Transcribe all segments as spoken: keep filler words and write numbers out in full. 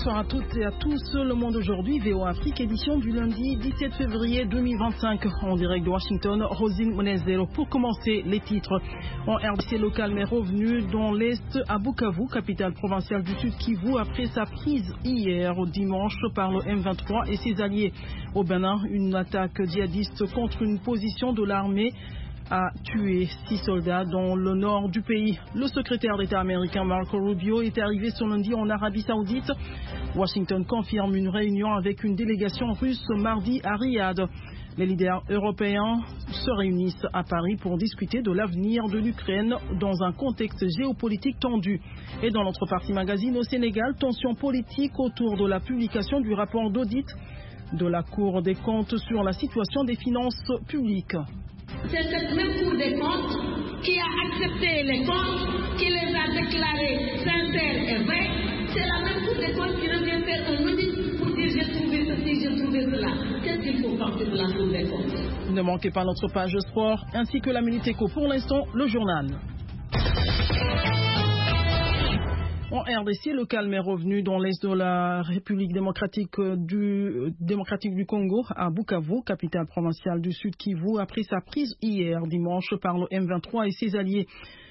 Bonsoir à toutes et à tous. Le Monde aujourd'hui, V O Afrique, édition du lundi dix-sept février deux mille vingt-cinq. En direct de Washington, Rosine Monezero. Pour commencer, les titres. En R D C, le calme est revenu dans l'Est à Bukavu, capitale provinciale du Sud Kivu, après sa prise hier au dimanche par le M vingt-trois et ses alliés. Au Bénin, une attaque djihadiste contre une position de l'armée a tué six soldats dans le nord du pays. Le secrétaire d'État américain Marco Rubio est arrivé ce lundi en Arabie Saoudite. Washington confirme une réunion avec une délégation russe mardi à Riyad. Les leaders européens se réunissent à Paris pour discuter de l'avenir de l'Ukraine dans un contexte géopolitique tendu. Et dans notre partie magazine au Sénégal, tension politique autour de la publication du rapport d'audit de la Cour des comptes sur la situation des finances publiques. C'est cette même Cour des comptes qui a accepté les comptes, qui les a déclarés sincères et vrais. C'est la même Cour des comptes qui revient faire un audit pour dire j'ai trouvé ceci, j'ai trouvé cela. Qu'est-ce qu'il faut penser de la Cour des comptes? Ne manquez pas notre page sport ainsi que la Minute Éco. Pour l'instant, le journal. En R D C, le calme est revenu dans l'est de la République démocratique du, démocratique du Congo, à Bukavu, capitale provinciale du Sud Kivu, après sa prise hier dimanche par le M vingt-trois et ses alliés.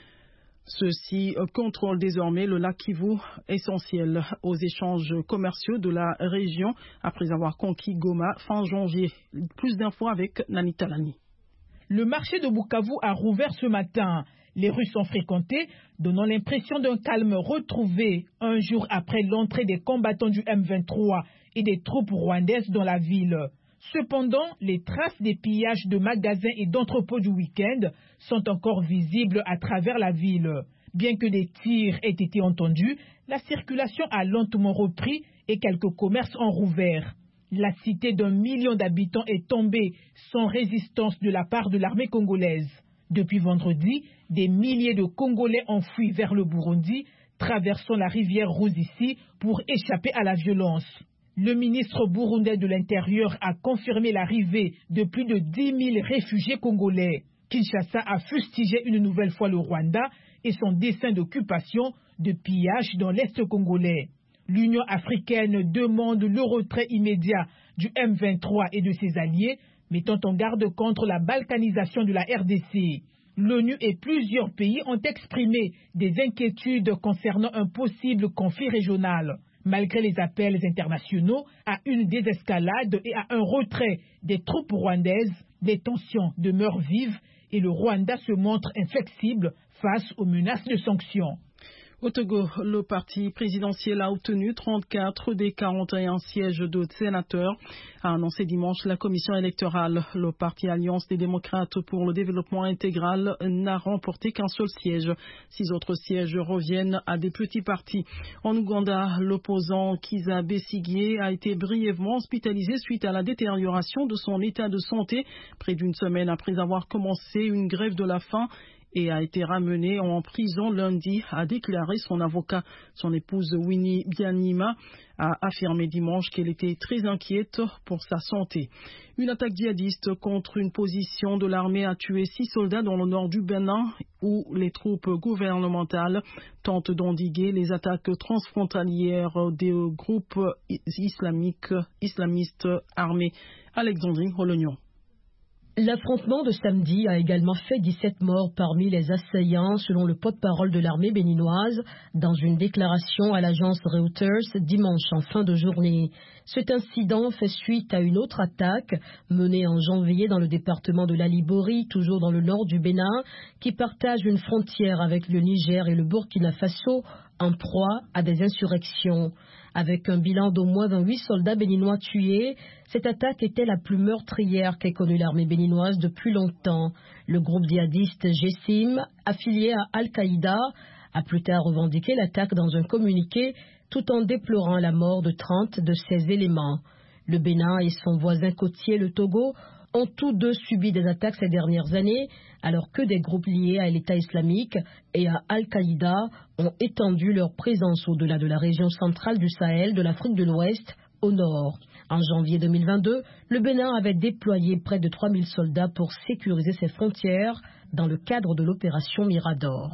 Ceux-ci contrôlent désormais le lac Kivu, essentiel aux échanges commerciaux de la région, après avoir conquis Goma fin janvier. Plus d'infos avec Nani Talani. Le marché de Bukavu a rouvert ce matin. Les rues sont fréquentées, donnant l'impression d'un calme retrouvé un jour après l'entrée des combattants du M vingt-trois et des troupes rwandaises dans la ville. Cependant, les traces des pillages de magasins et d'entrepôts du week-end sont encore visibles à travers la ville. Bien que des tirs aient été entendus, la circulation a lentement repris et quelques commerces ont rouvert. La cité d'un million d'habitants est tombée sans résistance de la part de l'armée congolaise. Depuis vendredi, des milliers de Congolais ont fui vers le Burundi, traversant la rivière Ruzizi pour échapper à la violence. Le ministre burundais de l'Intérieur a confirmé l'arrivée de plus de dix mille réfugiés congolais. Kinshasa a fustigé une nouvelle fois le Rwanda et son dessein d'occupation, de pillage dans l'Est congolais. L'Union africaine demande le retrait immédiat du M vingt-trois et de ses alliés, mettant en garde contre la balkanisation de la R D C. L'ONU et plusieurs pays ont exprimé des inquiétudes concernant un possible conflit régional. Malgré les appels internationaux à une désescalade et à un retrait des troupes rwandaises, les tensions demeurent vives et le Rwanda se montre inflexible face aux menaces de sanctions. Au Togo, le parti présidentiel a obtenu trente-quatre des quarante et un sièges de sénateurs, a annoncé dimanche la commission électorale. Le parti Alliance des démocrates pour le développement intégral n'a remporté qu'un seul siège. Six autres sièges reviennent à des petits partis. En Ouganda, l'opposant Kizza Besigye a été brièvement hospitalisé suite à la détérioration de son état de santé, près d'une semaine après avoir commencé une grève de la faim, et a été ramené en prison lundi, a déclaré son avocat. Son épouse Winnie Byanyima a affirmé dimanche qu'elle était très inquiète pour sa santé. Une attaque djihadiste contre une position de l'armée a tué six soldats dans le nord du Bénin, où les troupes gouvernementales tentent d'endiguer les attaques transfrontalières des groupes islamiques, islamistes armés. Alexandrine Rolognon. L'affrontement de samedi a également fait dix-sept morts parmi les assaillants, selon le porte-parole de l'armée béninoise, dans une déclaration à l'agence Reuters dimanche en fin de journée. Cet incident fait suite à une autre attaque menée en janvier dans le département de la Libori, toujours dans le nord du Bénin, qui partage une frontière avec le Niger et le Burkina Faso, en proie à des insurrections. Avec un bilan d'au moins vingt-huit soldats béninois tués, cette attaque était la plus meurtrière qu'ait connue l'armée béninoise depuis longtemps. Le groupe djihadiste Jessim, affilié à Al-Qaïda, a plus tard revendiqué l'attaque dans un communiqué, tout en déplorant la mort de trente de ses éléments. Le Bénin et son voisin côtier, le Togo, ont tous deux subi des attaques ces dernières années, alors que des groupes liés à l'État islamique et à Al-Qaïda ont étendu leur présence au-delà de la région centrale du Sahel de l'Afrique de l'Ouest au nord. En janvier deux mille vingt-deux, le Bénin avait déployé près de trois mille soldats pour sécuriser ses frontières dans le cadre de l'opération Mirador.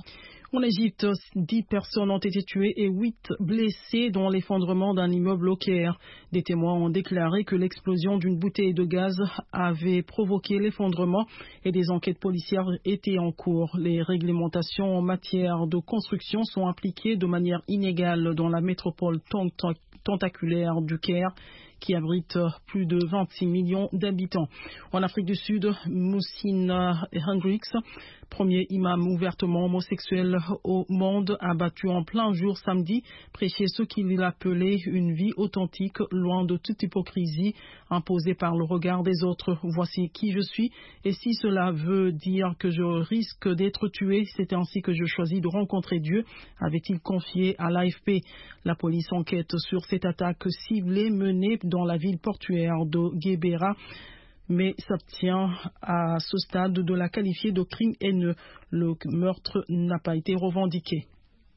En Égypte, dix personnes ont été tuées et huit blessées dans l'effondrement d'un immeuble au Caire. Des témoins ont déclaré que l'explosion d'une bouteille de gaz avait provoqué l'effondrement et des enquêtes policières étaient en cours. Les réglementations en matière de construction sont appliquées de manière inégale dans la métropole tentaculaire du Caire, qui abrite plus de vingt-six millions d'habitants. En Afrique du Sud, Moussine Hendricks, premier imam ouvertement homosexuel au monde, a battu en plein jour samedi, prêchait ce qu'il appelait une vie authentique, loin de toute hypocrisie imposée par le regard des autres. Voici qui je suis, et si cela veut dire que je risque d'être tué, c'est ainsi que je choisis de rencontrer Dieu, avait-il confié à l'A F P. La police enquête sur cette attaque ciblée menée dans la ville portuaire de Guébéra, mais s'abstient à ce stade de la qualifier de crime haineux. Le meurtre n'a pas été revendiqué.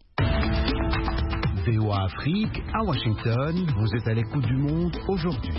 V O A Afrique, à Washington, vous êtes à l'écoute du monde aujourd'hui.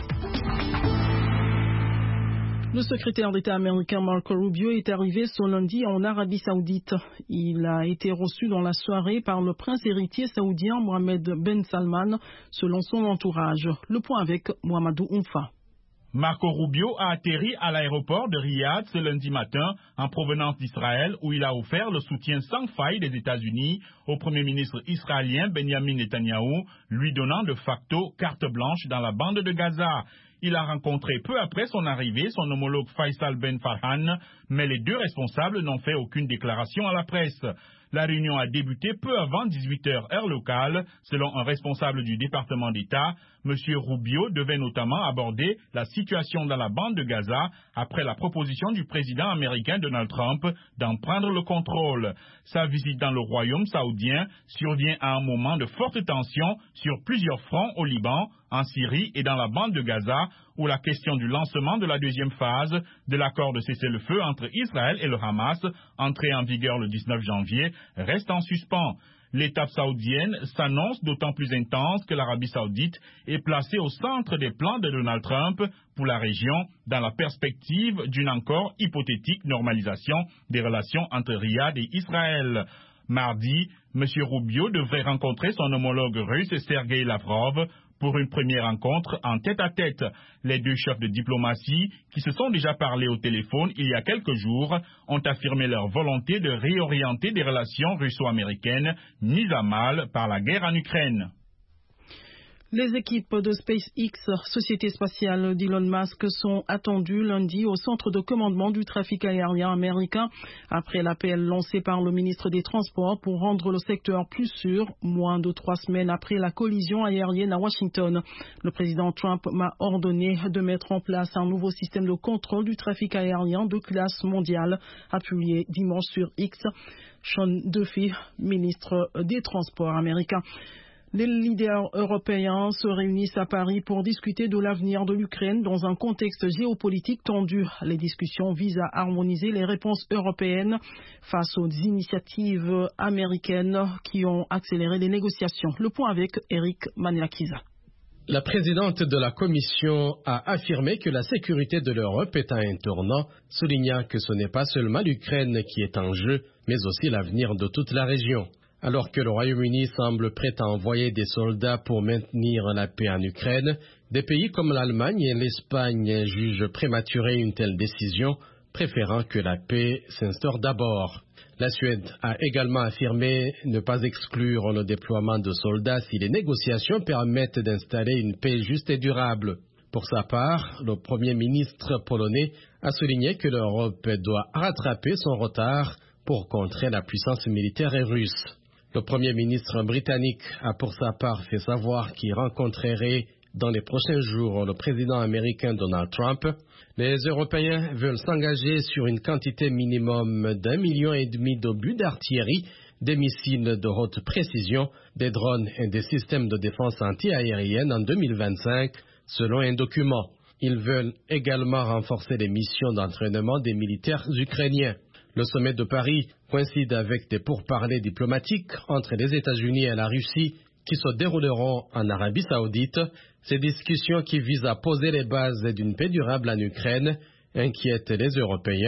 Le secrétaire d'État américain Marco Rubio est arrivé ce lundi en Arabie Saoudite. Il a été reçu dans la soirée par le prince héritier saoudien Mohammed Ben Salman, selon son entourage. Le point avec Mohamedou Oumfa. Marco Rubio a atterri à l'aéroport de Riyad ce lundi matin en provenance d'Israël, où il a offert le soutien sans faille des États-Unis au premier ministre israélien Benjamin Netanyahou, lui donnant de facto carte blanche dans la bande de Gaza. Il a rencontré peu après son arrivée son homologue Faisal Ben Farhan, mais les deux responsables n'ont fait aucune déclaration à la presse. La réunion a débuté peu avant dix-huit heures heure locale. Selon un responsable du département d'État, M. Rubio devait notamment aborder la situation dans la bande de Gaza après la proposition du président américain Donald Trump d'en prendre le contrôle. Sa visite dans le royaume saoudien survient à un moment de forte tension sur plusieurs fronts au Liban, en Syrie et dans la bande de Gaza, où la question du lancement de la deuxième phase de l'accord de cessez-le-feu entre Israël et le Hamas, entré en vigueur le dix-neuf janvier, reste en suspens. L'étape saoudienne s'annonce d'autant plus intense que l'Arabie saoudite est placée au centre des plans de Donald Trump pour la région, dans la perspective d'une encore hypothétique normalisation des relations entre Riyad et Israël. Mardi, M. Rubio devrait rencontrer son homologue russe Sergei Lavrov pour une première rencontre en tête-à-tête. Les deux chefs de diplomatie, qui se sont déjà parlé au téléphone il y a quelques jours, ont affirmé leur volonté de réorienter des relations russo-américaines mises à mal par la guerre en Ukraine. Les équipes de SpaceX, société spatiale d'Elon Musk, sont attendues lundi au centre de commandement du trafic aérien américain après l'appel lancé par le ministre des Transports pour rendre le secteur plus sûr, moins de trois semaines après la collision aérienne à Washington. Le président Trump m'a ordonné de mettre en place un nouveau système de contrôle du trafic aérien de classe mondiale, appuyé dimanche sur X. Sean Duffy, ministre des Transports américains. Les leaders européens se réunissent à Paris pour discuter de l'avenir de l'Ukraine dans un contexte géopolitique tendu. Les discussions visent à harmoniser les réponses européennes face aux initiatives américaines qui ont accéléré les négociations. Le point avec Eric Maniakiza. La présidente de la Commission a affirmé que la sécurité de l'Europe est à un tournant, soulignant que ce n'est pas seulement l'Ukraine qui est en jeu, mais aussi l'avenir de toute la région. Alors que le Royaume-Uni semble prêt à envoyer des soldats pour maintenir la paix en Ukraine, des pays comme l'Allemagne et l'Espagne jugent prématurée une telle décision, préférant que la paix s'instaure d'abord. La Suède a également affirmé ne pas exclure le déploiement de soldats si les négociations permettent d'installer une paix juste et durable. Pour sa part, le Premier ministre polonais a souligné que l'Europe doit rattraper son retard pour contrer la puissance militaire russe. Le Premier ministre britannique a pour sa part fait savoir qu'il rencontrerait dans les prochains jours le président américain Donald Trump. Les Européens veulent s'engager sur une quantité minimum d'un million et demi d'obus d'artillerie, des missiles de haute précision, des drones et des systèmes de défense anti-aérienne en deux mille vingt-cinq, selon un document. Ils veulent également renforcer les missions d'entraînement des militaires ukrainiens. Le sommet de Paris coïncide avec des pourparlers diplomatiques entre les États-Unis et la Russie qui se dérouleront en Arabie Saoudite. Ces discussions qui visent à poser les bases d'une paix durable en Ukraine inquiètent les Européens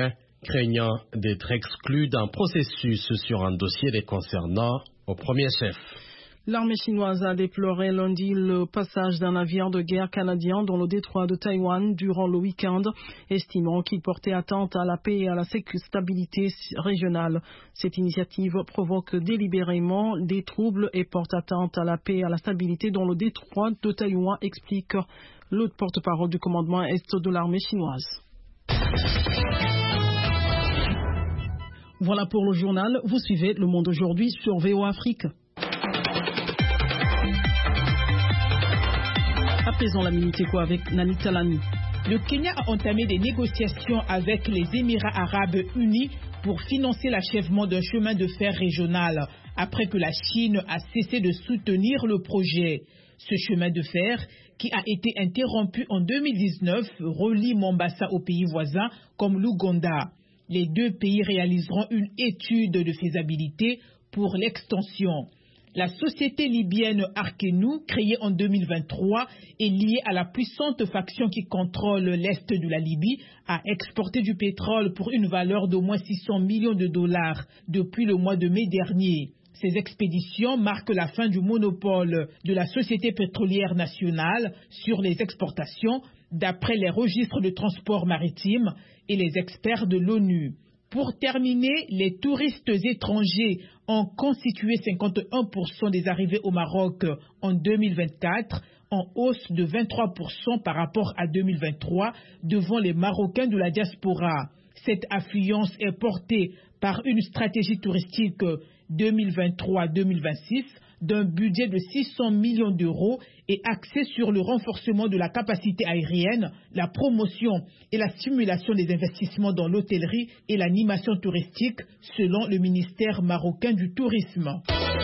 craignant d'être exclus d'un processus sur un dossier les concernant au premier chef. L'armée chinoise a déploré lundi le passage d'un navire de guerre canadien dans le détroit de Taïwan durant le week-end, estimant qu'il portait atteinte à la paix et à la stabilité régionale. Cette initiative provoque délibérément des troubles et porte atteinte à la paix et à la stabilité dans le détroit de Taïwan, explique le porte-parole du commandement Est de l'armée chinoise. Voilà pour le journal. Vous suivez Le Monde aujourd'hui sur V O Afrique. À présent, la Minute Éco avec Nani Talani. Le Kenya a entamé des négociations avec les Émirats arabes unis pour financer l'achèvement d'un chemin de fer régional, après que la Chine a cessé de soutenir le projet. Ce chemin de fer, qui a été interrompu en deux mille dix-neuf, relie Mombasa aux pays voisins comme l'Ouganda. Les deux pays réaliseront une étude de faisabilité pour l'extension. La société libyenne Arkenu, créée en deux mille vingt-trois et liée à la puissante faction qui contrôle l'est de la Libye, a exporté du pétrole pour une valeur d'au moins six cents millions de dollars depuis le mois de mai dernier. Ces expéditions marquent la fin du monopole de la Société pétrolière nationale sur les exportations, d'après les registres de transport maritime et les experts de l'ONU. Pour terminer, les touristes étrangers ont constitué cinquante et un pour cent des arrivées au Maroc en deux mille vingt-quatre, en hausse de vingt-trois pour cent par rapport à deux mille vingt-trois, devant les Marocains de la diaspora. Cette affluence est portée par une stratégie touristique deux mille vingt-trois deux mille vingt-six d'un budget de six cents millions d'euros et axée sur le renforcement de la capacité aérienne, la promotion et la stimulation des investissements dans l'hôtellerie et l'animation touristique, selon le ministère marocain du Tourisme.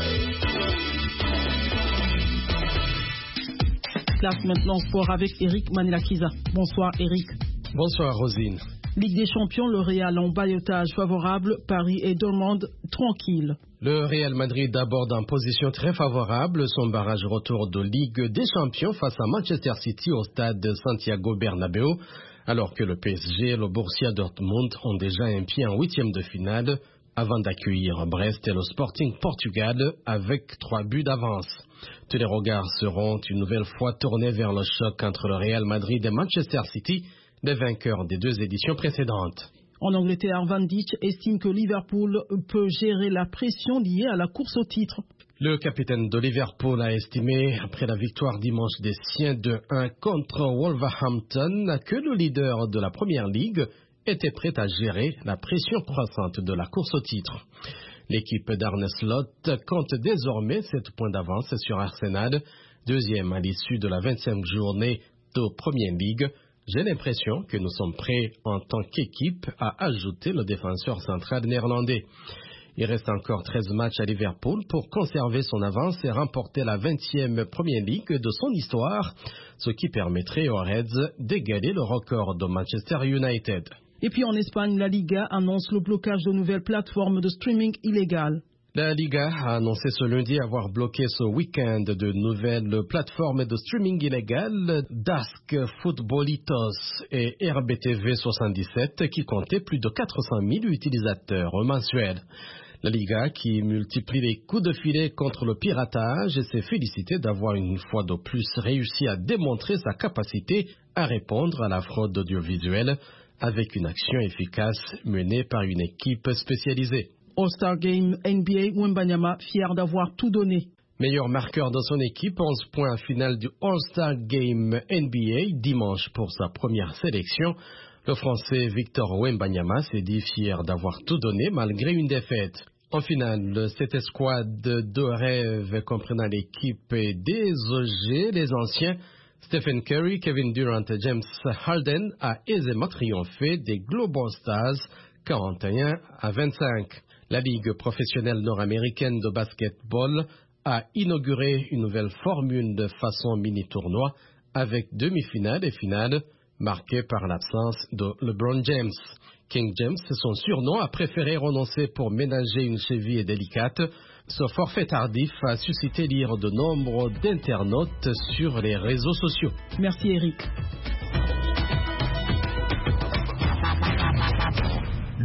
Place maintenant sport avec Eric Manilakiza. Bonsoir Eric. Bonsoir Rosine. Ligue des champions, le Real en balotage favorable, Paris et Dortmund tranquille. Le Real Madrid aborde en position très favorable son barrage retour de Ligue des champions face à Manchester City au stade Santiago Bernabéu, alors que le P S G et le Borussia Dortmund ont déjà un pied en huitième de finale avant d'accueillir Brest et le Sporting Portugal avec trois buts d'avance. Tous les regards seront une nouvelle fois tournés vers le choc entre le Real Madrid et Manchester City, les vainqueurs des deux éditions précédentes. En Angleterre, Van Dijk estime que Liverpool peut gérer la pression liée à la course au titre. Le capitaine de Liverpool a estimé, après la victoire dimanche des siens de un contre Wolverhampton, que le leader de la Première Ligue était prêt à gérer la pression croissante de la course au titre. L'équipe d'Arne Slot compte désormais sept points d'avance sur Arsenal, deuxième à l'issue de la vingt-cinquième journée de Première Ligue. J'ai l'impression que nous sommes prêts en tant qu'équipe à ajouter le défenseur central néerlandais. Il reste encore treize matchs à Liverpool pour conserver son avance et remporter la vingtième Première Ligue de son histoire, ce qui permettrait aux Reds d'égaler le record de Manchester United. Et puis en Espagne, la Liga annonce le blocage de nouvelles plateformes de streaming illégales. La Liga a annoncé ce lundi avoir bloqué ce week-end de nouvelles plateformes de streaming illégales, Dask, Futbolitos et R B T V soixante-dix-sept, qui comptaient plus de quatre cent mille utilisateurs mensuels. La Liga, qui multiplie les coups de filet contre le piratage, s'est félicitée d'avoir une fois de plus réussi à démontrer sa capacité à répondre à la fraude audiovisuelle avec une action efficace menée par une équipe spécialisée. All-Star Game N B A, Wembanyama, fier d'avoir tout donné. Meilleur marqueur de son équipe, onze points finale du All-Star Game N B A dimanche pour sa première sélection. Le Français Victor Wembanyama s'est dit fier d'avoir tout donné malgré une défaite. En finale, cette escouade de rêve comprenant l'équipe des O G, les anciens, Stephen Curry, Kevin Durant et James Harden a aisément triomphé des Global Stars quarante et un à vingt-cinq. La Ligue professionnelle nord-américaine de basketball a inauguré une nouvelle formule de façon mini-tournoi avec demi-finale et finale marquées par l'absence de LeBron James. King James, son surnom, a préféré renoncer pour ménager une cheville délicate. Ce forfait tardif a suscité l'ire de nombre d'internautes sur les réseaux sociaux. Merci Eric.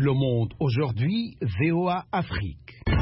Le Monde aujourd'hui, V O A Afrique.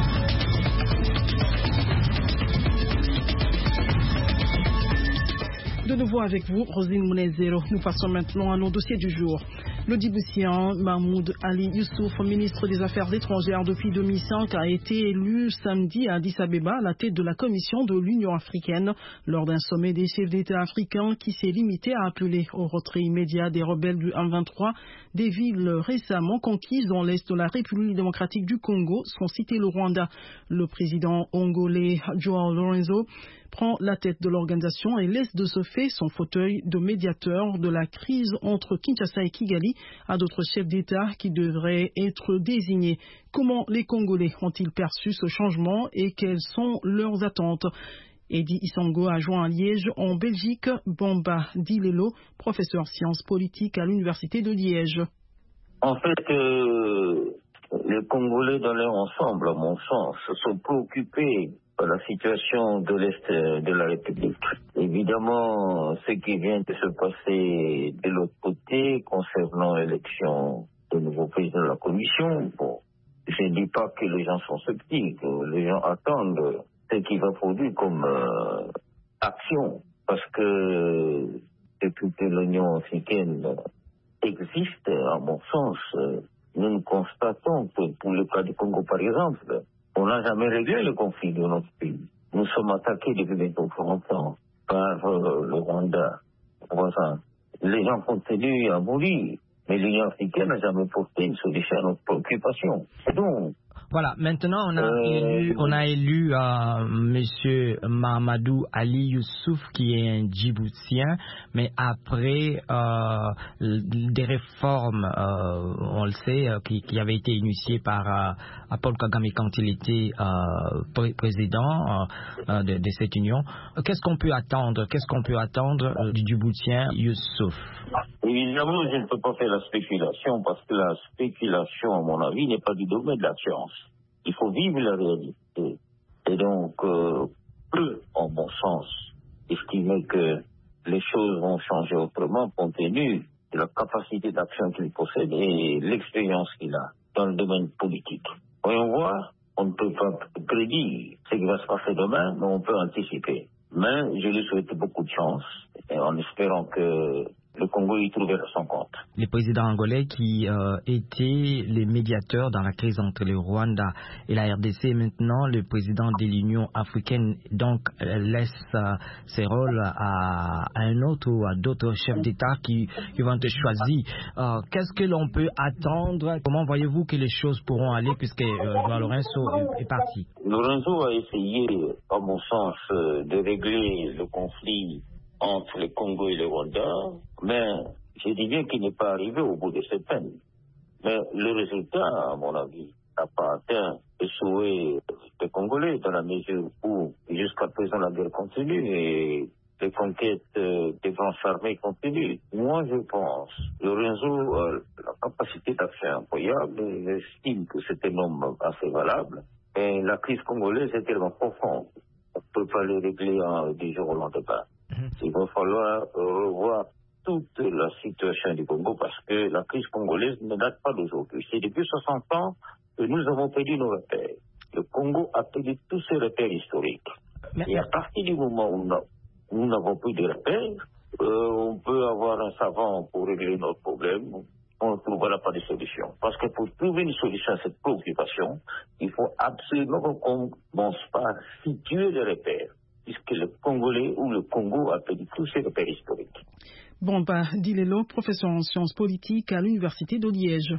De nouveau avec vous, Rosine Mounezero. Nous passons maintenant à nos dossiers du jour. Le Djiboutien Mahmoud Ali Youssouf, ministre des Affaires étrangères depuis deux mille cinq, a été élu samedi à Addis Abeba à la tête de la commission de l'Union africaine lors d'un sommet des chefs d'État africains qui s'est limité à appeler au retrait immédiat des rebelles du M vingt-trois. Des villes récemment conquises dans l'est de la République démocratique du Congo sont citées le Rwanda. Le président congolais Joao Lorenzo prend la tête de l'organisation et laisse de ce fait son fauteuil de médiateur de la crise entre Kinshasa et Kigali à d'autres chefs d'État qui devraient être désignés. Comment les Congolais ont-ils perçu ce changement et quelles sont leurs attentes? Eddie Isango a joint à Liège en Belgique Bamba Dilelo, professeur sciences politiques à l'université de Liège. En fait, euh, les Congolais dans leur ensemble, à mon sens, se sont préoccupés par la situation de l'Est de la République. Évidemment, ce qui vient de se passer de l'autre côté concernant l'élection du nouveau président de la Commission, bon, je ne dis pas que les gens sont sceptiques, les gens attendent ce qui va produire comme euh, action, parce que depuis que l'Union africaine existe, à mon sens, nous nous constatons que pour le cas du Congo par exemple, on n'a jamais réglé le conflit de notre pays. Nous sommes attaqués depuis bientôt quarante ans par euh, le Rwanda voisin. Les gens continuent à mourir, mais l'Union africaine n'a jamais porté une solution à notre préoccupation. Et donc, voilà, maintenant on a euh, élu, on a élu euh, Monsieur Mahamadou Ali Youssouf qui est un Djiboutien, mais après euh, des réformes, euh, on le sait, euh, qui, qui avaient été initiées par euh, Paul Kagame quand il était euh, pr- président euh, de, de cette union. Qu'est-ce qu'on peut attendre Qu'est-ce qu'on peut attendre euh, du Djiboutien Youssouf? Évidemment, je ne peux pas faire la spéculation parce que la spéculation, à mon avis, n'est pas du domaine de la science. Il faut vivre la réalité. Et donc, euh, peut, en bon sens, estimer que les choses vont changer autrement compte tenu de la capacité d'action qu'il possède et l'expérience qu'il a dans le domaine politique. Voyons voir, on ne peut pas prédire ce qui va se passer demain, mais on peut anticiper. Mais je lui souhaite beaucoup de chance, en espérant que le Congo y trouvera son compte. Les présidents angolais qui euh, étaient les médiateurs dans la crise entre le Rwanda et la R D C, maintenant le président de l'Union africaine donc euh, laisse euh, ses rôles à, à un autre ou à d'autres chefs d'État qui, qui vont être choisis. Euh, qu'est-ce que l'on peut attendre? Comment voyez-vous que les choses pourront aller puisque euh, Joao Lorenzo est, est parti? Lorenzo a essayé, à mon sens, de régler le conflit entre le Congo et le Rwanda, mais je dis bien qu'il n'est pas arrivé au bout de cette peine. Mais le résultat, à mon avis, n'a pas atteint le souhait des Congolais dans la mesure où, jusqu'à présent, la guerre continue et les conquêtes euh, des branches armées continuent. Moi, je pense, Lorenzo a la capacité d'action incroyable, j'estime que c'est un homme assez valable, et la crise congolaise est tellement profonde. On ne peut pas le régler en du jour au lendemain. Il va falloir revoir toute la situation du Congo parce que la crise congolaise ne date pas d'aujourd'hui. C'est depuis soixante ans que nous avons perdu nos repères. Le Congo a perdu tous ses repères historiques. Mais... Et à partir du moment où nous n'avons plus de repères, euh, on peut avoir un savant pour régler notre problème. On ne trouvera pas de solution. Parce que pour trouver une solution à cette préoccupation, il faut absolument qu'on commence par situer les repères, puisque le Congolais ou le Congo a perdu tous ses repères historiques. Bamba Dilelo, professeur en sciences politiques à l'université de Liège.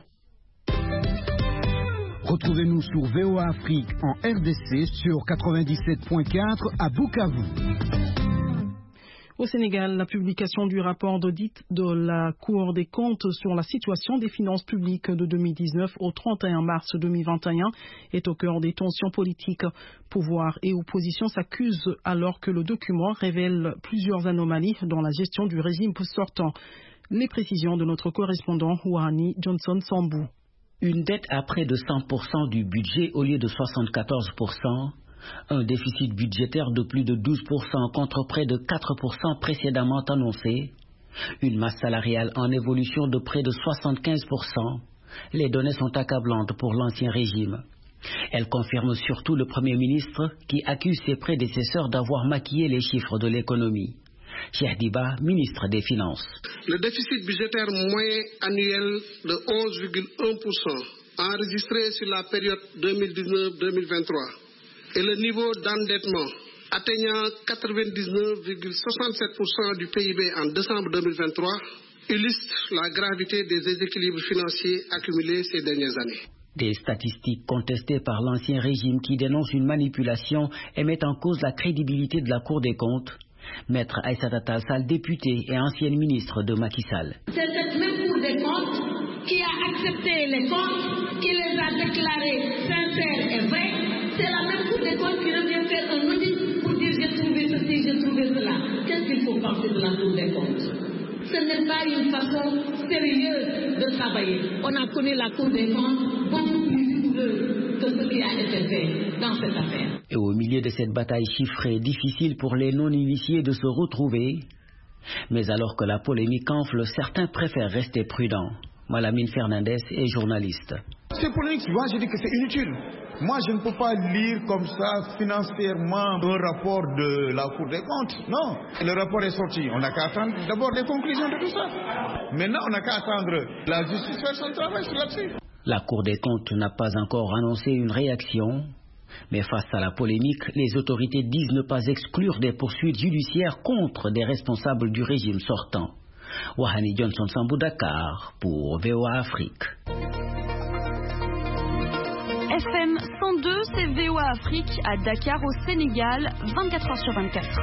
Retrouvez-nous sur V O A Afrique en R D C sur quatre-vingt-dix-sept point quatre à Bukavu. Au Sénégal, la publication du rapport d'audit de la Cour des comptes sur la situation des finances publiques de deux mille dix-neuf au trente et un mars deux mille vingt et un est au cœur des tensions politiques. Pouvoir et opposition s'accusent alors que le document révèle plusieurs anomalies dans la gestion du régime sortant. Les précisions de notre correspondant Ouani Johnson Sambou. Une dette à près de cent pour cent du budget au lieu de soixante-quatorze pour cent. Un déficit budgétaire de plus de douze pour cent contre près de quatre pour cent précédemment annoncé. Une masse salariale en évolution de près de soixante-quinze pour cent. les données sont accablantes pour l'ancien régime. Elle confirme surtout le Premier ministre qui accuse ses prédécesseurs d'avoir maquillé les chiffres de l'économie. Cheikh Diba, ministre des Finances. Le déficit budgétaire moyen annuel de onze virgule un pour cent enregistré sur la période deux mille dix-neuf deux mille vingt-trois et le niveau d'endettement atteignant quatre-vingt-dix-neuf virgule soixante-sept pour cent du P I B en décembre deux mille vingt-trois illustrent la gravité des déséquilibres financiers accumulés ces dernières années. Des statistiques contestées par l'ancien régime qui dénoncent une manipulation et mettent en cause la crédibilité de la Cour des comptes. Maître Aïssata Tall Sall, députée et ancienne ministre de Macky Sall. C'est cette même Cour des comptes qui a accepté les comptes, qui les a déclarés sincères et vrais. C'est la même Cour des comptes qui revient faire un audit pour dire j'ai trouvé ceci, j'ai trouvé cela. Qu'est-ce qu'il faut penser de la Cour des comptes? Ce n'est pas une façon sérieuse de travailler. On a connu la Cour des comptes beaucoup plus rigoureuse que ce qui a été fait dans cette affaire. Et au milieu de cette bataille chiffrée, difficile pour les non-initiés de se retrouver, mais alors que la polémique enfle, certains préfèrent rester prudents. Malamine Fernandez est journaliste. Ces polémiques, moi je dis que c'est inutile. Moi je ne peux pas lire comme ça financièrement un rapport de la Cour des comptes. Non, le rapport est sorti. On n'a qu'à attendre d'abord les conclusions de tout ça. Maintenant on n'a qu'à attendre la justice faire son travail là-dessus. La Cour des comptes n'a pas encore annoncé une réaction. Mais face à la polémique, les autorités disent ne pas exclure des poursuites judiciaires contre des responsables du régime sortant. Wahani Johnson Sambou, Dakar, pour V O A Afrique. F M cent deux, c'est V O A Afrique à Dakar au Sénégal, vingt-quatre heures sur vingt-quatre.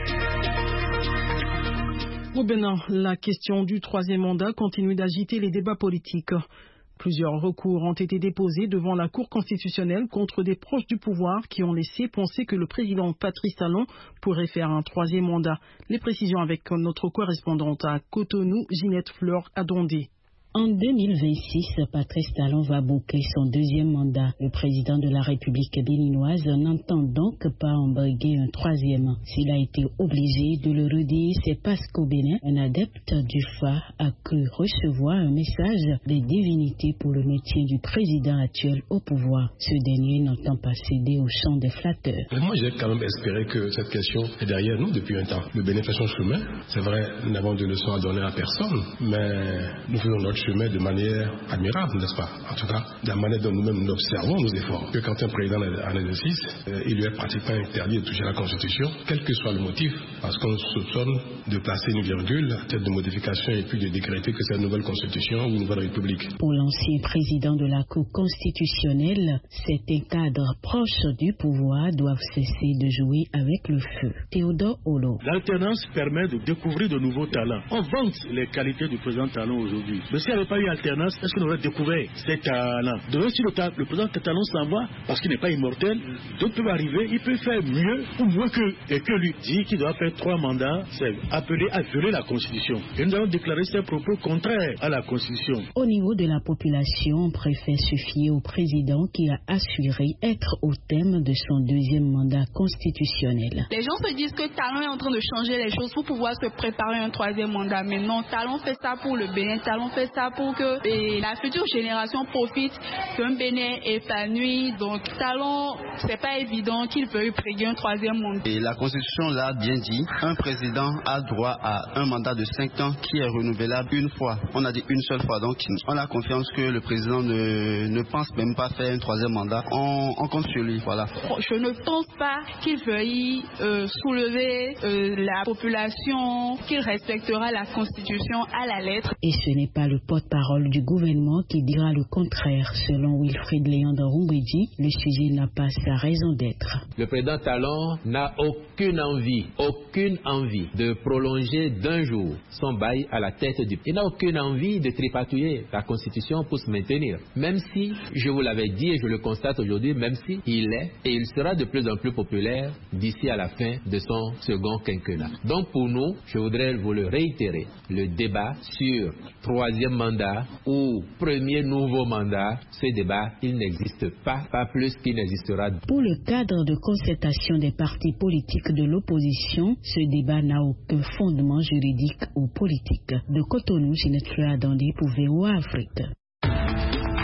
Au Bénin, la question du troisième mandat continue d'agiter les débats politiques. Plusieurs recours ont été déposés devant la Cour constitutionnelle contre des proches du pouvoir qui ont laissé penser que le président Patrice Talon pourrait faire un troisième mandat. Les précisions avec notre correspondante à Cotonou, Ginette Fleur Adondé. En deux mille vingt-six, Patrice Talon va boucler son deuxième mandat. Le président de la République béninoise n'entend donc pas embarguer un troisième. S'il a été obligé de le redire, c'est parce qu'au Bénin, un adepte du F A a cru recevoir un message des divinités pour le maintien du président actuel au pouvoir. Ce dernier n'entend pas céder au chant des flatteurs. Moi, j'ai quand même espéré que cette question est derrière nous depuis un temps. Le Bénin fait son chemin. C'est vrai, nous n'avons de leçons à donner à personne, mais nous faisons notre chemin de manière admirable, n'est-ce pas? En tout cas, de la manière dont nous-mêmes nous observons nos efforts. Que quand un président est en exercice, euh, il lui est pratiquement interdit de toucher la Constitution, quel que soit le motif, parce qu'on soupçonne de placer une virgule à tête de modification et puis de décréter que c'est une nouvelle Constitution ou une nouvelle République. Pour l'ancien président de la Cour constitutionnelle, certains cadres proches du pouvoir doivent cesser de jouer avec le feu. Théodore Olo. L'alternance permet de découvrir de nouveaux talents. On vante les qualités du président Talon aujourd'hui. Mais s'il n'y avait pas eu alternance, est-ce qu'on aurait découvert ces talents? Demain, si le, ta- le président Talon s'en va, parce qu'il n'est pas immortel, d'autres peuvent arriver, il peut faire mieux ou moins que, et que lui dit qu'il doit faire trois mandats, c'est appelé à violer la Constitution. Et nous avons déclaré ces propos contraires à la Constitution. Au niveau de la population, on préfère se fier au président qui a assuré être au thème de son deuxième mandat constitutionnel. Les gens se disent que Talon est en train de changer les choses pour pouvoir se préparer un troisième mandat. Mais non, Talon fait ça pour le Bénin, Talon fait ça pour que et la future génération profite d'un Bénin épanoui. Donc Talon, c'est pas évident qu'il veuille préguer un troisième mandat. Et la Constitution l'a bien dit, un président a droit à un mandat de cinq ans qui est renouvelable une fois. On a dit une seule fois, donc on a confiance que le président ne, ne pense même pas faire un troisième mandat. On, on compte sur lui, voilà. Je ne pense pas qu'il veuille euh, soulever euh, la population, qu'il respectera la Constitution à la lettre. Et ce n'est pas le porte-parole du gouvernement qui dira le contraire. Selon Wilfried Léandre Rumbedji, le sujet n'a pas sa raison d'être. Le président Talon n'a aucune envie, aucune envie de prolonger d'un jour son bail à la tête du... Il n'a aucune envie de tripatouiller la Constitution pour se maintenir. Même si, je vous l'avais dit et je le constate aujourd'hui, même si il est et il sera de plus en plus populaire d'ici à la fin de son second quinquennat. Donc pour nous, je voudrais vous le réitérer, le débat sur troisième mandat ou premier nouveau mandat, ce débat, il n'existe pas, pas plus qu'il n'existera. Pour le cadre de concertation des partis politiques de l'opposition, ce débat n'a aucun fondement juridique ou politique. De Cotonou, Ginette Fleur Adondé pour V O A Afrique.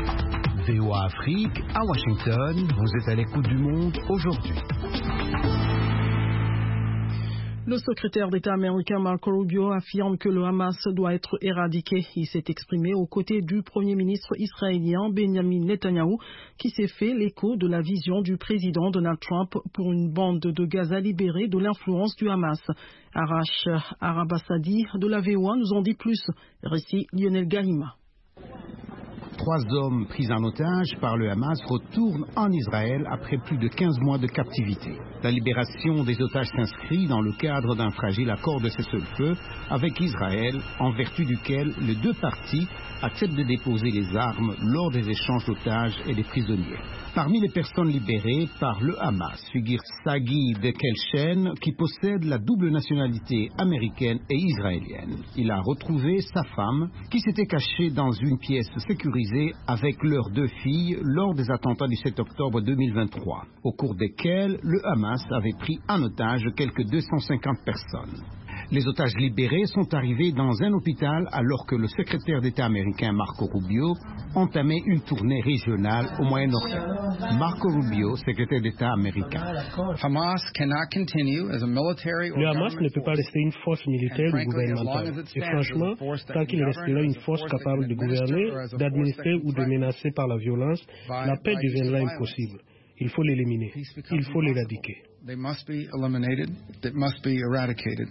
V O A Afrique, à Washington, vous êtes à l'écoute du monde aujourd'hui. Le secrétaire d'État américain Marco Rubio affirme que le Hamas doit être éradiqué. Il s'est exprimé aux côtés du Premier ministre israélien Benjamin Netanyahou, qui s'est fait l'écho de la vision du président Donald Trump pour une bande de Gaza libérée de l'influence du Hamas. Arash Arabasadi de la V O A nous en dit plus. Récit Lionel Garima. Trois hommes pris en otage par le Hamas retournent en Israël après plus de quinze mois de captivité. La libération des otages s'inscrit dans le cadre d'un fragile accord de cessez-le-feu avec Israël, en vertu duquel les deux parties acceptent de déposer les armes lors des échanges d'otages et des prisonniers. Parmi les personnes libérées par le Hamas figure Sagi de Kelshen, qui possède la double nationalité américaine et israélienne. Il a retrouvé sa femme, qui s'était cachée dans une pièce sécurisée avec leurs deux filles lors des attentats du sept octobre deux mille vingt-trois, au cours desquels le Hamas avait pris en otage quelques deux cent cinquante personnes. Les otages libérés sont arrivés dans un hôpital alors que le secrétaire d'État américain Marco Rubio entamait une tournée régionale au Moyen-Orient. Marco Rubio, secrétaire d'État américain. Le Hamas ne peut pas rester une force militaire ou gouvernementale. Et franchement, tant qu'il restera une force capable de gouverner, d'administrer ou de menacer par la violence, la paix deviendra impossible. Il faut l'éliminer. Il faut l'éradiquer. They must be eliminated. They must be eradicated.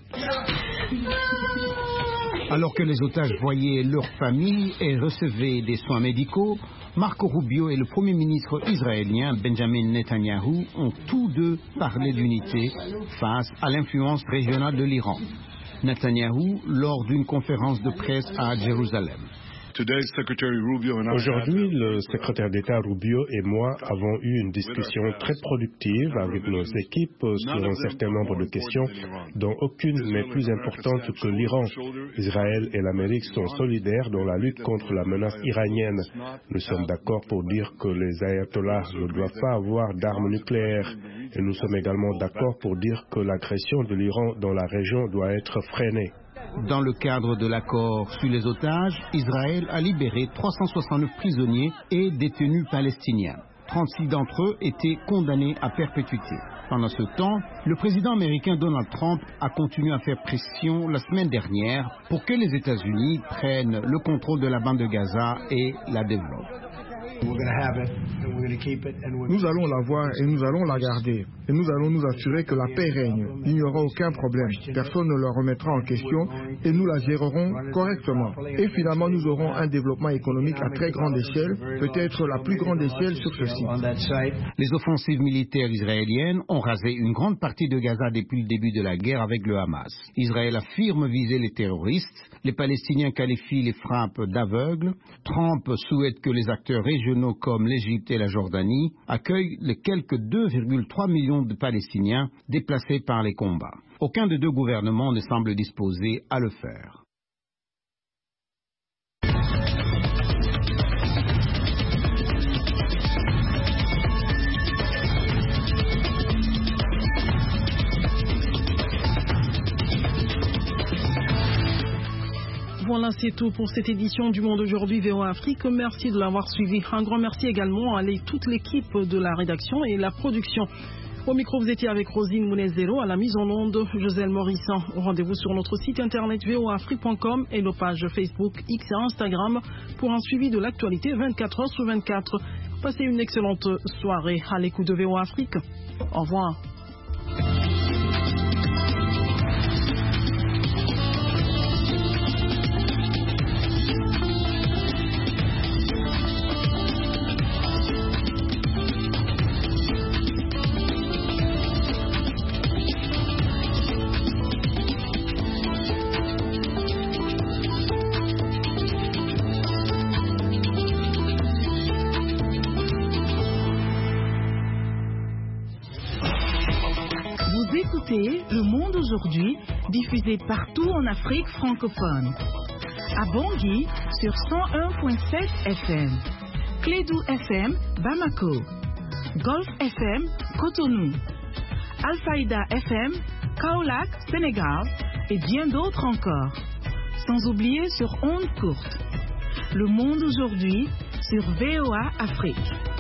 Alors que les otages voyaient leurs familles et recevaient des soins médicaux, Marco Rubio et le Premier ministre israélien Benjamin Netanyahou ont tous deux parlé d'unité face à l'influence régionale de l'Iran. Netanyahou lors d'une conférence de presse à Jérusalem. Aujourd'hui, le secrétaire d'État Rubio et moi avons eu une discussion très productive avec nos équipes sur un certain nombre de questions dont aucune n'est plus importante que l'Iran. Israël et l'Amérique sont solidaires dans la lutte contre la menace iranienne. Nous sommes d'accord pour dire que les ayatollahs ne doivent pas avoir d'armes nucléaires. Et nous sommes également d'accord pour dire que l'agression de l'Iran dans la région doit être freinée. Dans le cadre de l'accord sur les otages, Israël a libéré trois cent soixante-neuf prisonniers et détenus palestiniens. trente-six d'entre eux étaient condamnés à perpétuité. Pendant ce temps, le président américain Donald Trump a continué à faire pression la semaine dernière pour que les États-Unis prennent le contrôle de la bande de Gaza et la développent. Nous allons l'avoir et nous allons la garder. Et nous allons nous assurer que la paix règne. Il n'y aura aucun problème. Personne ne la remettra en question et nous la gérerons correctement. Et finalement, nous aurons un développement économique à très grande échelle, peut-être la plus grande échelle sur ce site. Les offensives militaires israéliennes ont rasé une grande partie de Gaza depuis le début de la guerre avec le Hamas. Israël affirme viser les terroristes. Les Palestiniens qualifient les frappes d'aveugles. Trump souhaite que les acteurs régionaux comme l'Égypte et la Jordanie accueillent les quelques deux virgule trois millions de Palestiniens déplacés par les combats. Aucun des deux gouvernements ne semble disposé à le faire. Voilà, c'est tout pour cette édition du Monde aujourd'hui V O A Afrique. Merci de l'avoir suivi. Un grand merci également à toute l'équipe de la rédaction et la production. Au micro, vous étiez avec Rosine Mounezero, à la mise en onde, Joselle Morissan. Rendez-vous sur notre site internet v o a afrique point com et nos pages Facebook, X et Instagram pour un suivi de l'actualité vingt-quatre heures sur vingt-quatre. Passez une excellente soirée à l'écoute de V O A Afrique. Au revoir. Le Monde aujourd'hui, diffusé partout en Afrique francophone. À Bangui sur cent un virgule sept F M. Clédou F M, Bamako. Golf F M, Cotonou. Al-Faïda F M, Kaolack, Sénégal et bien d'autres encore. Sans oublier sur ondes courtes. Le Monde aujourd'hui sur V O A Afrique.